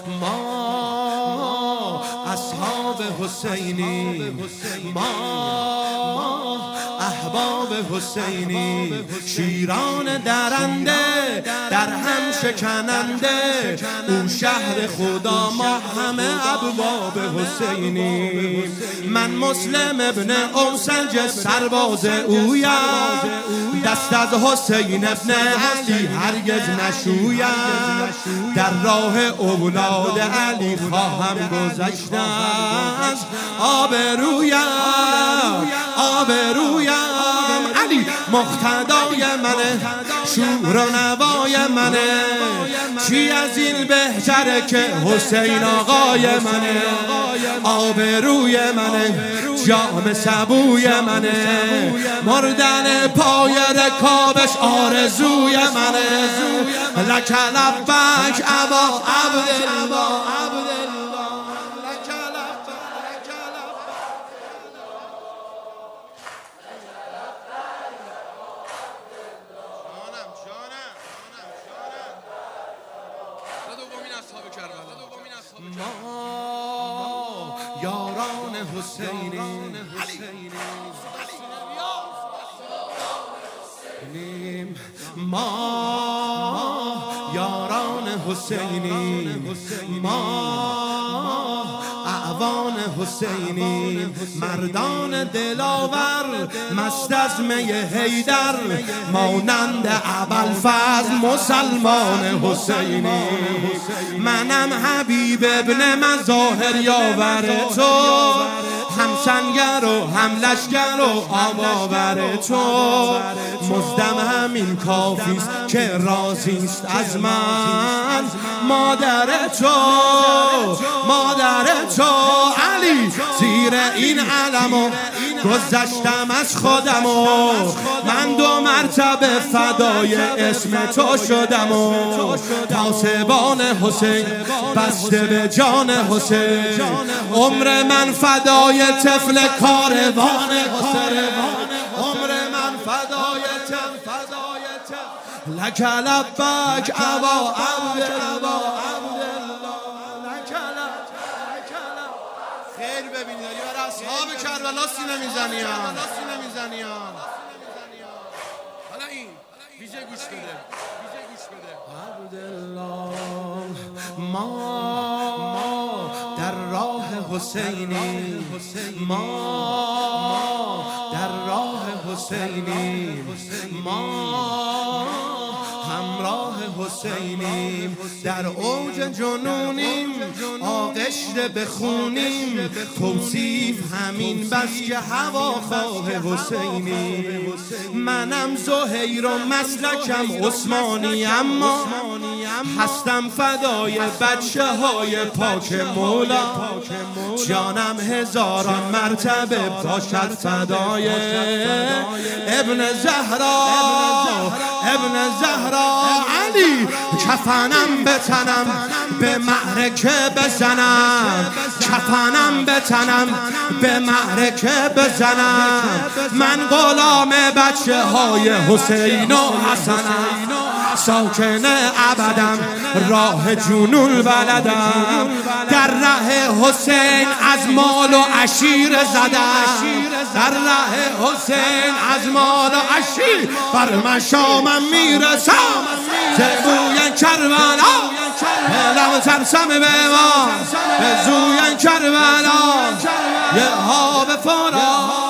ما اصحاب حسینی، ما احباب حسینی، شیران درنده در هم شکننده، او شهر خدا ما همه ابواب حسینی. من مسلم ابن اوسنج سرباز اویم، دست از حسین ابن علی هرگز نشویم، در راه اولاد علی خواهم گذشتن، آبرویم علی مقتدای منه، شور و نوای منه، چی از این بهتره که حسین آقای منه، آبروی منه، جام سبوی منه، مردن پای رکابش آرزوی منه، لک لبک ابا عبدالله. ما یاران حسینی، ما یاران حسینی، ما اعوان حسینی، مردان دلاور مست از می حیدر، مانند ابوالفضل مسلمان حسینی. منم حبیب ابن مظاهر یاور تو، هم سنگر و هم لشگر و آباور تو، مزدم همین کافیست که راضیست از من، مادر تو علی، زیر این علمو گذشتم از خودمو، من 2 مرتبه فدای اسم تو شدمو، پاسبان حسین بسته به جان حسین، عمر من فدای طفل کاروان حسین، عمر من فدای لک لبک ابا عبدالله. خیر ببینید برای اصحاب کربلا سینه میزنیان. حالا این ویژه گوش بده، عبدالله. ما در راه حسینی، ما در راه حسینی، ما همراه حسینیم، در اوج جنونیم، آغشته بخونیم، توصیف همین بس که هواخواه حسینیم. منم زهیر و مسلکم عثمانی، اما هستم فدای بچه های پاک مولا، جانم 1000 مرتبه باشد فدای ابن زهرا علی. کفنم بتنم به معرکه بزنم، کفنم بتنم به معرکه بزنم، من غلام بچه های حسین و حسنم، ساکن ابدم راه جنون بلدم، در ره حسین از مال و عشیر زدم، در ره حسین از مال و عشیر بر مشامم میرسم، زبوی کربلا لم ترسم به ما، زوی کربلا یه ها به فرا